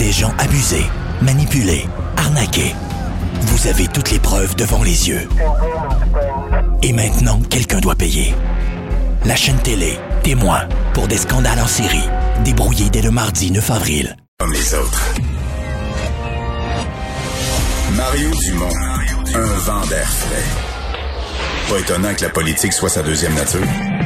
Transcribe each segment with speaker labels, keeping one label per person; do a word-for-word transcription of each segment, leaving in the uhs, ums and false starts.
Speaker 1: des gens abusés, manipulés, arnaqués. Vous avez toutes les preuves devant les yeux. Et maintenant, quelqu'un doit payer. La chaîne télé, témoin, pour des scandales en série, débrouillés dès le mardi neuf avril.
Speaker 2: Comme les autres. Mario Dumont, un vent d'air frais. Pas étonnant que la politique soit sa deuxième nature.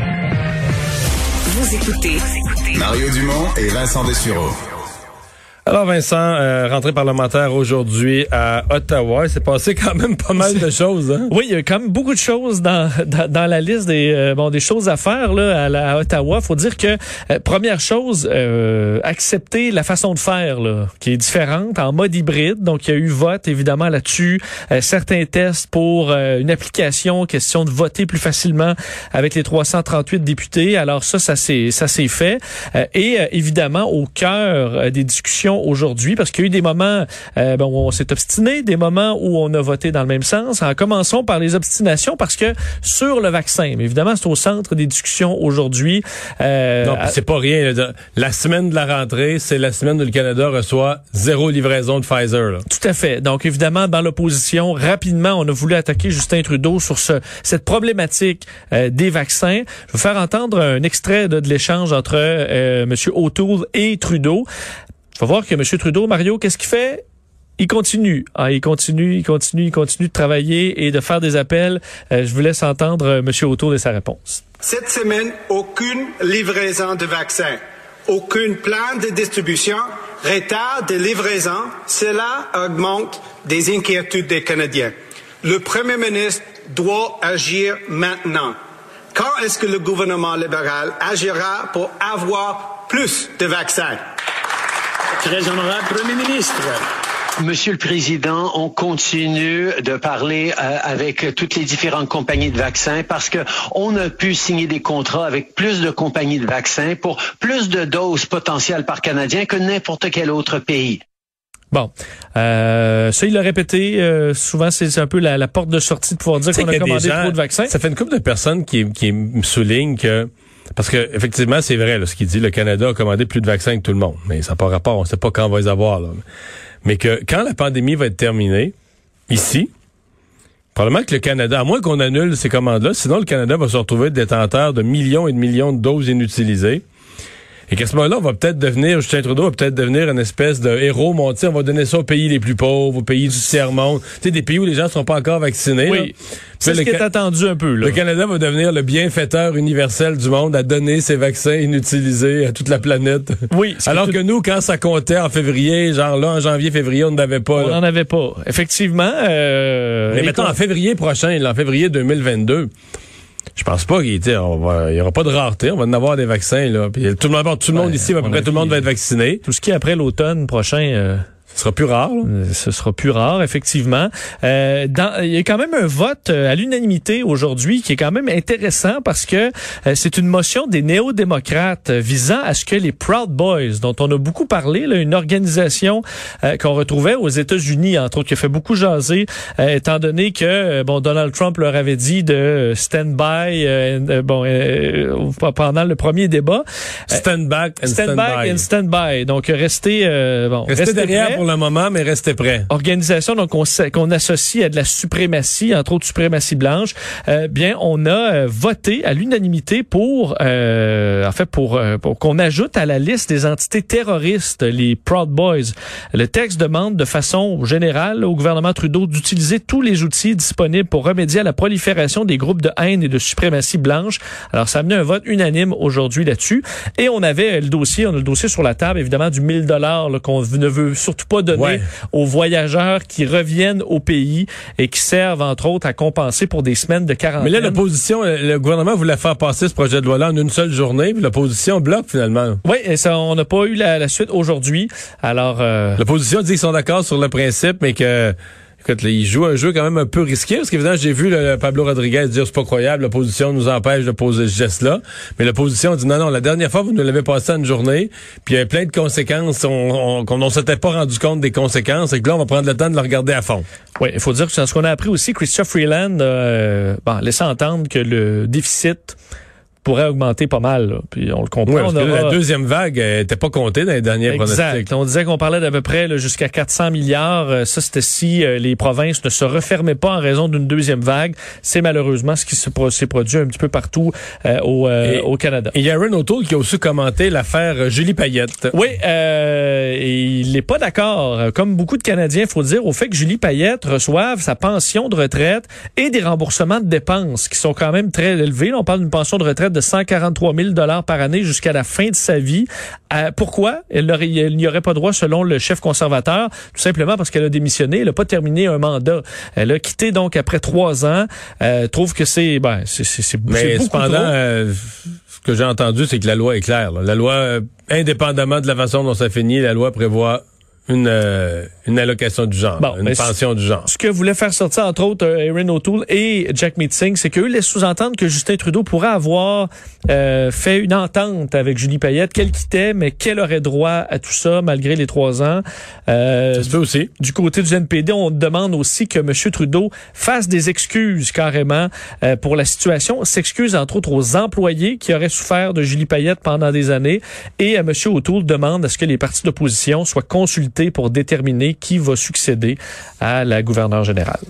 Speaker 3: Vous écoutez
Speaker 2: Mario Dumont et Vincent Dessureau.
Speaker 4: Alors Vincent, euh, rentrée parlementaire aujourd'hui à Ottawa, il s'est passé quand même pas mal de choses. Hein?
Speaker 5: Oui, il y a quand même beaucoup de choses dans dans, dans la liste des euh, bon des choses à faire là à, la, à Ottawa. Faut dire que euh, première chose, euh, accepter la façon de faire là, qui est différente en mode hybride. Donc il y a eu vote évidemment là-dessus, euh, certains tests pour euh, une application, question de voter plus facilement avec les trois cent trente-huit députés. Alors ça, ça s'est ça s'est fait euh, et euh, évidemment au cœur euh, des discussions aujourd'hui, parce qu'il y a eu des moments euh, bon, où on s'est obstiné, des moments où on a voté dans le même sens. En commençons par les obstinations, parce que sur le vaccin, mais évidemment, c'est au centre des discussions aujourd'hui. Euh,
Speaker 4: non, c'est pas rien. Là. La semaine de la rentrée, c'est la semaine où le Canada reçoit zéro livraison de Pfizer. Là.
Speaker 5: Tout à fait. Donc, évidemment, dans l'opposition, rapidement, on a voulu attaquer Justin Trudeau sur ce cette problématique euh, des vaccins. Je vais vous faire entendre un extrait de, de l'échange entre euh, M. O'Toole et Trudeau. Il faut voir que M. Trudeau, Mario, qu'est-ce qu'il fait? Il continue. Ah, il continue, il continue, il continue de travailler et de faire des appels. Euh, je vous laisse entendre euh, M. O'Toole et sa réponse.
Speaker 6: Cette semaine, aucune livraison de vaccins, aucun plan de distribution, retard de livraison. Cela augmente des inquiétudes des Canadiens. Le Premier ministre doit agir maintenant. Quand est-ce que le gouvernement libéral agira pour avoir plus de vaccins?
Speaker 7: Très honorable Premier ministre.
Speaker 8: Monsieur le Président, on continue de parler euh, avec toutes les différentes compagnies de vaccins parce que on a pu signer des contrats avec plus de compagnies de vaccins pour plus de doses potentielles par Canadien que n'importe quel autre pays.
Speaker 5: Bon, euh, ça il l'a répété, euh, souvent c'est, c'est un peu la, la porte de sortie de pouvoir dire qu'on a commandé gens, trop de vaccins.
Speaker 4: Ça fait une couple de personnes qui, qui me soulignent que parce que effectivement, c'est vrai là, ce qu'il dit, le Canada a commandé plus de vaccins que tout le monde, mais ça n'a pas rapport, on ne sait pas quand on va les avoir. Là. Mais que quand la pandémie va être terminée, ici, probablement que le Canada, à moins qu'on annule ces commandes-là, sinon le Canada va se retrouver détenteur de millions et de millions de doses inutilisées. Et qu'à ce moment-là, on va peut-être devenir, Justin Trudeau va peut-être devenir une espèce de héros monté. On va donner ça aux pays les plus pauvres, aux pays du tiers-monde. Tu sais, des pays où les gens ne sont pas encore vaccinés.
Speaker 5: Oui,
Speaker 4: là.
Speaker 5: c'est ce qui est attendu un peu. Là.
Speaker 4: Le Canada va devenir le bienfaiteur universel du monde à donner ses vaccins inutilisés à toute la planète.
Speaker 5: Oui.
Speaker 4: Alors que,
Speaker 5: que
Speaker 4: tout... nous, quand ça comptait en février, genre là, en janvier, février, on n'avait pas.
Speaker 5: On n'en avait pas. Effectivement. Euh,
Speaker 4: Mais mettons, en février prochain, là, en février deux mille vingt-deux... Je pense pas qu'il y aura pas de rareté. On va en avoir des vaccins, là. Puis tout le monde, tout le monde ouais, ici, à peu près tout le monde va être vacciné.
Speaker 5: Tout ce qui est après l'automne prochain, euh,
Speaker 4: ce sera plus rare. Là.
Speaker 5: Ce sera plus rare, effectivement. Euh, dans, il y a quand même un vote à l'unanimité aujourd'hui qui est quand même intéressant parce que euh, c'est une motion des néo-démocrates visant à ce que les Proud Boys, dont on a beaucoup parlé, là, une organisation euh, qu'on retrouvait aux États-Unis, entre autres, qui a fait beaucoup jaser, euh, étant donné que euh, bon Donald Trump leur avait dit de stand by euh, bon euh, pendant le premier débat.
Speaker 4: Stand back and stand,
Speaker 5: stand back
Speaker 4: by.
Speaker 5: and stand by. Donc rester euh, bon
Speaker 4: rester, rester derrière prêt. Pour le moment, mais restez prêts.
Speaker 5: Organisation donc on, qu'on associe à de la suprématie, entre autres suprématie blanche. Euh, bien, on a euh, voté à l'unanimité pour, euh, en fait, pour, euh, pour qu'on ajoute à la liste des entités terroristes les Proud Boys. Le texte demande de façon générale au gouvernement Trudeau d'utiliser tous les outils disponibles pour remédier à la prolifération des groupes de haine et de suprématie blanche. Alors, ça a amené un vote unanime aujourd'hui là-dessus. Et on avait le dossier, on a le dossier sur la table, évidemment, du mille dollars qu'on ne veut surtout pas donner ouais. aux voyageurs qui reviennent au pays et qui servent, entre autres, à compenser pour des semaines de quarantaine.
Speaker 4: Mais là, l'opposition, le gouvernement voulait faire passer ce projet de loi-là en une seule journée, puis l'opposition bloque finalement.
Speaker 5: Oui, et ça, on n'a pas eu la, la suite aujourd'hui. Alors, euh...
Speaker 4: l'opposition dit qu'ils sont d'accord sur le principe, mais que... Écoute, là, il joue un jeu quand même un peu risqué, parce qu'évidemment, j'ai vu là, Pablo Rodriguez dire c'est pas croyable, l'opposition nous empêche de poser ce geste-là. Mais l'opposition dit non, non, la dernière fois, vous nous l'avez passé en une journée, puis il y avait plein de conséquences, on, on, qu'on ne s'était pas rendu compte des conséquences, et que là, on va prendre le temps de le regarder à fond.
Speaker 5: Oui, il faut dire que c'est ce qu'on a appris aussi, Chrystia Freeland euh, bon, laissait entendre que le déficit pourrait augmenter pas mal. Là. Puis on le comprend.
Speaker 4: Oui, parce
Speaker 5: on
Speaker 4: que
Speaker 5: aura...
Speaker 4: la deuxième vague n'était pas comptée dans les derniers
Speaker 5: exact.
Speaker 4: pronostics.
Speaker 5: On disait qu'on parlait d'à peu près là, jusqu'à quatre cents milliards. Ça, c'était si euh, les provinces ne se refermaient pas en raison d'une deuxième vague. C'est malheureusement ce qui se pro- s'est produit un petit peu partout euh, au, euh,
Speaker 4: et,
Speaker 5: au Canada.
Speaker 4: Et il y a Erin O'Toole qui a aussi commenté l'affaire Julie Payette.
Speaker 5: Oui, euh, et il n'est pas d'accord. Comme beaucoup de Canadiens, il faut dire, au fait que Julie Payette reçoive sa pension de retraite et des remboursements de dépenses qui sont quand même très élevés. Là, on parle d'une pension de retraite de cent quarante-trois mille dollars par année jusqu'à la fin de sa vie. Euh, pourquoi? Elle, aurait, elle n'y aurait pas droit selon le chef conservateur, tout simplement parce qu'elle a démissionné. Elle n'a pas terminé un mandat. Elle a quitté donc après trois ans. Euh, trouve que c'est, ben, c'est, c'est, c'est,
Speaker 4: Mais
Speaker 5: c'est beaucoup
Speaker 4: cependant,
Speaker 5: trop.
Speaker 4: Euh, ce que j'ai entendu, c'est que la loi est claire. Là. La loi, euh, indépendamment de la façon dont ça finit, la loi prévoit une, euh, une allocation du genre,
Speaker 5: Bon,
Speaker 4: une pension du genre.
Speaker 5: Ce que voulait faire sortir, entre autres, euh, Erin O'Toole et Jack Meeting, c'est qu'eux laissent sous-entendre que Justin Trudeau pourrait avoir euh, fait une entente avec Julie Payette, qu'elle quittait, mais qu'elle aurait droit à tout ça malgré les trois ans. Euh,
Speaker 4: ça se peut aussi.
Speaker 5: Du côté du N P D, on demande aussi que M. Trudeau fasse des excuses carrément euh, pour la situation, s'excuse entre autres aux employés qui auraient souffert de Julie Payette pendant des années, et euh, M. O'Toole demande à ce que les partis d'opposition soient consultés pour déterminer qui va succéder à la gouverneure générale.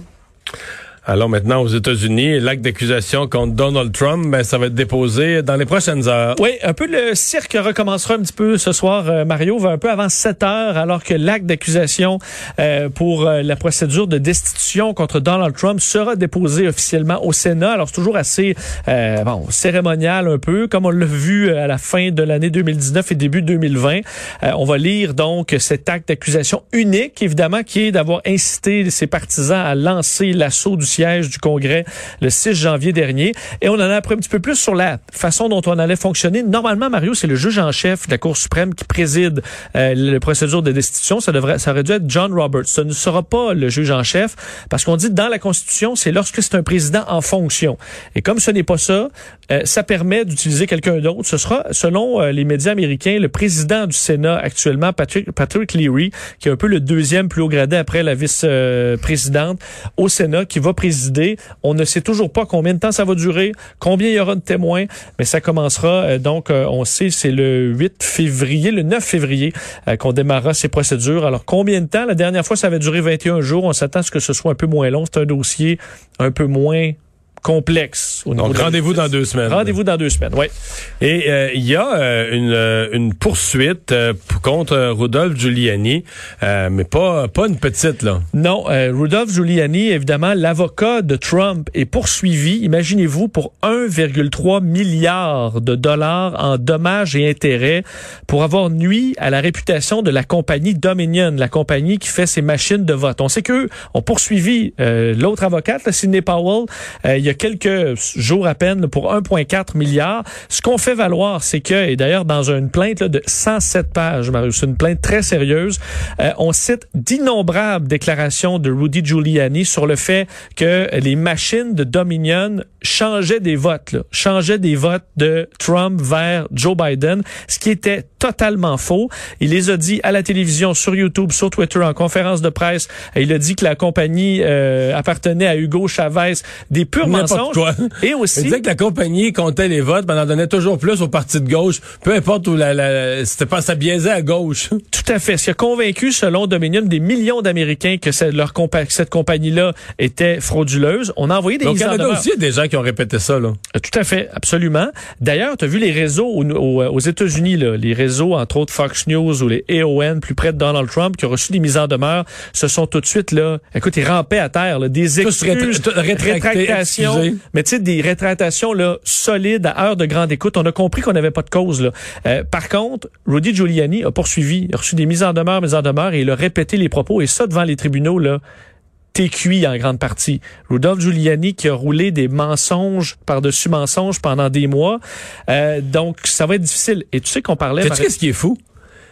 Speaker 4: Alors maintenant, aux États-Unis, l'acte d'accusation contre Donald Trump, ben, ça va être déposé dans les prochaines heures.
Speaker 5: Oui, un peu le cirque recommencera un petit peu ce soir, euh, Mario, va un peu avant sept heures, alors que l'acte d'accusation euh, pour euh, la procédure de destitution contre Donald Trump sera déposé officiellement au Sénat. Alors, c'est toujours assez euh, bon, cérémonial un peu, comme on l'a vu à la fin de l'année deux mille dix-neuf et début deux mille vingt. Euh, on va lire donc cet acte d'accusation unique, évidemment, qui est d'avoir incité ses partisans à lancer l'assaut du siège du Congrès le six janvier dernier. Et on en a appris un petit peu plus sur la façon dont on allait fonctionner. Normalement, Mario, c'est le juge en chef de la Cour suprême qui préside euh, la procédure de destitution. Ça devrait, ça aurait dû être John Roberts. Ce ne sera pas le juge en chef parce qu'on dit dans la Constitution, c'est lorsque c'est un président en fonction. Et comme ce n'est pas ça, euh, ça permet d'utiliser quelqu'un d'autre. Ce sera, selon euh, les médias américains, le président du Sénat actuellement, Patrick, Patrick Leahy, qui est un peu le deuxième plus haut gradé après la vice-présidente au Sénat, qui va présider. On ne sait toujours pas combien de temps ça va durer, combien il y aura de témoins, mais ça commencera, euh, donc, euh, on sait, c'est le huit février, le neuf février, euh, qu'on démarrera ces procédures. Alors, combien de temps? La dernière fois, ça avait duré vingt et un jours. On s'attend à ce que ce soit un peu moins long. C'est un dossier un peu moins complexe. Au
Speaker 4: Donc, rendez-vous dans deux semaines.
Speaker 5: Rendez-vous dans deux semaines, oui.
Speaker 4: Et il euh, y a euh, une, euh, une poursuite euh, contre euh, Rudolph Giuliani, euh, mais pas pas une petite, là.
Speaker 5: Non, euh, Rudolph Giuliani, évidemment, l'avocat de Trump, est poursuivi, imaginez-vous, pour un virgule trois milliard de dollars en dommages et intérêts pour avoir nui à la réputation de la compagnie Dominion, la compagnie qui fait ces machines de vote. On sait qu'eux ont poursuivi euh, l'autre avocate, là, Sidney Powell, euh, il y a quelques jours à peine, là, pour un virgule quatre milliard. Ce qu'on fait valoir, c'est que, et d'ailleurs dans une plainte là, de cent sept pages, Marius, c'est une plainte très sérieuse, euh, on cite d'innombrables déclarations de Rudy Giuliani sur le fait que les machines de Dominion changeaient des votes, là, changeaient des votes de Trump vers Joe Biden, ce qui était totalement faux. Il les a dit à la télévision, sur YouTube, sur Twitter, en conférence de presse. Il a dit que la compagnie euh, appartenait à Hugo Chavez, des purs mensonges.
Speaker 4: Quoi.
Speaker 5: Et aussi,
Speaker 4: il disait que la compagnie comptait les votes, mais en donnait toujours plus au parti de gauche, peu importe où la, la c'était pas, ça biaisait à gauche.
Speaker 5: Tout à fait. Ce qui a convaincu, selon Dominion, des millions d'Américains que cette, leur compa- que cette compagnie-là était frauduleuse. On a envoyé des mises en demeure.
Speaker 4: Donc, il y en a aussi des gens qui ont répété ça, là.
Speaker 5: Tout à fait, absolument. D'ailleurs, tu as vu les réseaux aux, aux, aux États-Unis, là, les réseaux, entre autres Fox News ou les A O N, plus près de Donald Trump, qui ont reçu des mises en demeure, se sont tout de suite, là, écoute, ils rampaient à terre, là, des excuses, rétractations, mais tu sais, des rétractations, là, solides à heure de grande écoute. On a compris qu'on n'avait pas de cause, là. Euh, par contre, Rudy Giuliani a poursuivi, il a reçu des mises en demeure, mises en demeure, et il a répété les propos, et ça, devant les tribunaux, là, t'es cuit en grande partie. Rudolph Giuliani qui a roulé des mensonges par-dessus mensonges pendant des mois. Euh, donc, ça va être difficile. Et tu sais qu'on parlait...
Speaker 4: Sais-tu qu'est-ce qui est fou?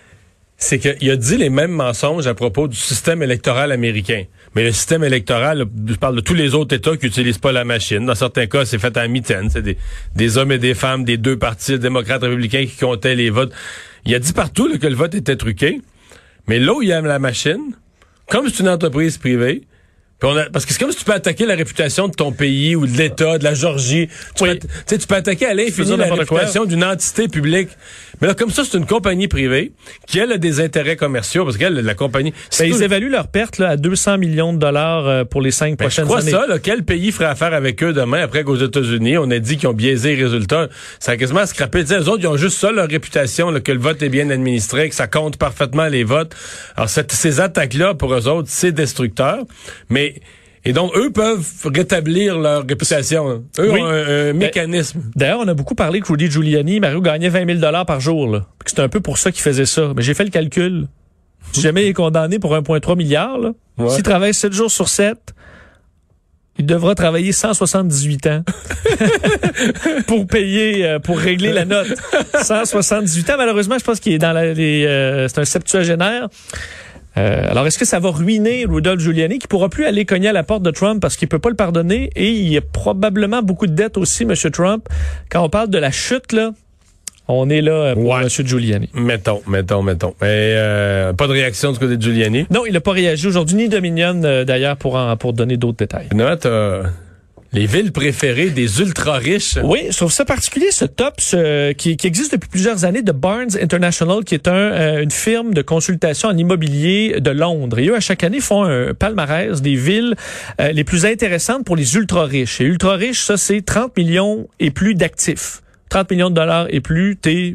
Speaker 4: C'est qu'il a dit les mêmes mensonges à propos du système électoral américain. Mais le système électoral, je parle de tous les autres États qui n'utilisent pas la machine. Dans certains cas, c'est fait à mitaine. C'est des, des hommes et des femmes des deux partis, démocrates, républicains, qui comptaient les votes. Il a dit partout là, que le vote était truqué. Mais là où il y a la machine, comme c'est une entreprise privée, Puis on a, parce que c'est comme si tu peux attaquer la réputation de ton pays ou de l'État, de la Georgie. Tu,
Speaker 5: oui.
Speaker 4: peux, tu sais, tu peux attaquer à l'infini la réputation d'une entité publique. Mais là, comme ça, c'est une compagnie privée qui, elle, a des intérêts commerciaux parce qu'elle, la compagnie...
Speaker 5: Ben, ils évaluent leurs pertes là, à deux cents millions de dollars pour les cinq ben, prochaines
Speaker 4: je crois
Speaker 5: années.
Speaker 4: ça, là, quel pays ferait affaire avec eux demain après qu'aux États-Unis, on a dit qu'ils ont biaisé les résultats? Ça a quasiment scrappé. Tu sais, eux autres, ils ont juste ça, leur réputation, là, que le vote est bien administré, que ça compte parfaitement les votes. Alors, cette, ces attaques-là, pour eux autres, c'est destructeur. Mais... Et donc, eux peuvent rétablir leur réputation. Eux oui. ont un, un mécanisme.
Speaker 5: D'ailleurs, on a beaucoup parlé que Rudy Giuliani, Mario, gagnait vingt mille dollars par jour. Là. C'est un peu pour ça qu'il faisait ça. Mais j'ai fait le calcul. Si jamais il est condamné pour un virgule trois milliard, là, ouais. s'il travaille sept jours sur sept, il devra travailler cent soixante-dix-huit ans pour payer, pour régler la note. cent soixante-dix-huit ans, malheureusement, je pense qu'il est dans la, les, euh, c'est un septuagénaire. Euh, alors, est-ce que ça va ruiner Rudolph Giuliani, qui pourra plus aller cogner à la porte de Trump parce qu'il peut pas le pardonner, et il y a probablement beaucoup de dettes aussi, M. Trump. Quand on parle de la chute, là, on est là pour ouais. M. Giuliani.
Speaker 4: Mettons, mettons, mettons. Mais euh, pas de réaction du côté de Giuliani?
Speaker 5: Non, il n'a pas réagi aujourd'hui, ni Dominion, euh, d'ailleurs, pour, en, pour donner d'autres détails.
Speaker 4: Non, t'as... Les villes préférées des ultra-riches.
Speaker 5: Oui, je trouve ça particulier, ce top ce, qui, qui existe depuis plusieurs années, de Barnes International, qui est un, euh, une firme de consultation en immobilier de Londres. Et eux, à chaque année, font un palmarès des villes euh, les plus intéressantes pour les ultra-riches. Et ultra-riches, ça, c'est trente millions et plus d'actifs. trente millions de dollars et plus, t'es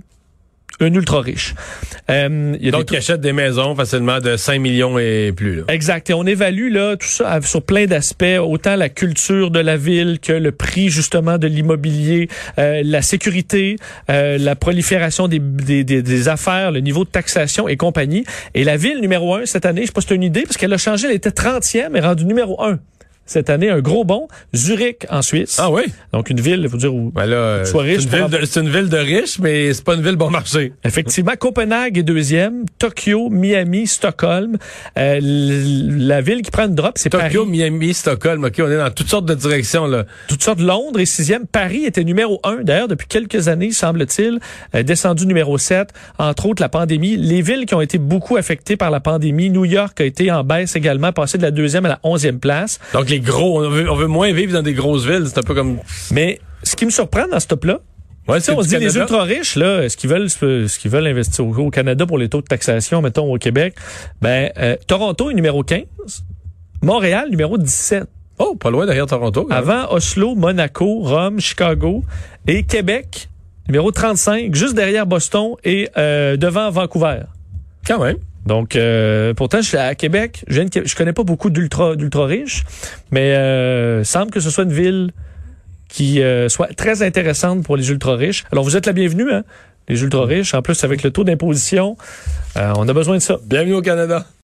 Speaker 5: un ultra riche. Euh, y a
Speaker 4: Donc, qui achètent des maisons facilement de cinq millions et plus. Là.
Speaker 5: Exact. Et on évalue là tout ça sur plein d'aspects, autant la culture de la ville que le prix justement de l'immobilier, euh, la sécurité, euh, la prolifération des, des, des, des affaires, le niveau de taxation et compagnie. Et la ville numéro un cette année, je sais pas si c'est une idée, parce qu'elle a changé, elle était trentième, elle est rendue numéro un. Cette année, un gros bond. Zurich, en Suisse.
Speaker 4: Ah oui?
Speaker 5: Donc, une ville, il faut dire, où
Speaker 4: ben là,
Speaker 5: tu sois riche.
Speaker 4: C'est une, ville de, c'est une ville de riches, mais c'est pas une ville bon marché.
Speaker 5: Effectivement. Copenhague est deuxième. Tokyo, Miami, Stockholm. Euh, la ville qui prend une drop, c'est Paris.
Speaker 4: Tokyo, Miami, Stockholm. OK, on est dans toutes sortes de directions, là.
Speaker 5: Toutes sortes. Londres est sixième. Paris était numéro un. D'ailleurs, depuis quelques années, semble-t-il, euh, descendu numéro sept. Entre autres, la pandémie. Les villes qui ont été beaucoup affectées par la pandémie. New York a été en baisse également, passé de la deuxième à la onzième place.
Speaker 4: Donc, les gros, on veut, on veut moins vivre dans des grosses villes, c'est un peu comme...
Speaker 5: Mais ce qui me surprend dans ce top-là,
Speaker 4: ouais, c'est
Speaker 5: on se dit Canada. Les ultra-riches, là, est-ce qu'ils veulent, est-ce qu'ils veulent investir au, au Canada pour les taux de taxation, mettons, au Québec? Ben, euh, Toronto est numéro quinze, Montréal, numéro dix-sept.
Speaker 4: Oh, pas loin derrière Toronto. Quand
Speaker 5: Avant, même. Oslo, Monaco, Rome, Chicago et Québec, numéro trente-cinq, juste derrière Boston et euh, devant Vancouver.
Speaker 4: Quand même.
Speaker 5: Donc, euh, pourtant, je suis à Québec. Je, viens de, je connais pas beaucoup d'ultra, d'ultra riches, mais euh, semble que ce soit une ville qui euh, soit très intéressante pour les ultra riches. Alors, vous êtes la bienvenue, hein, les ultra riches. En plus, avec le taux d'imposition, euh, on a besoin de ça.
Speaker 4: Bienvenue au Canada.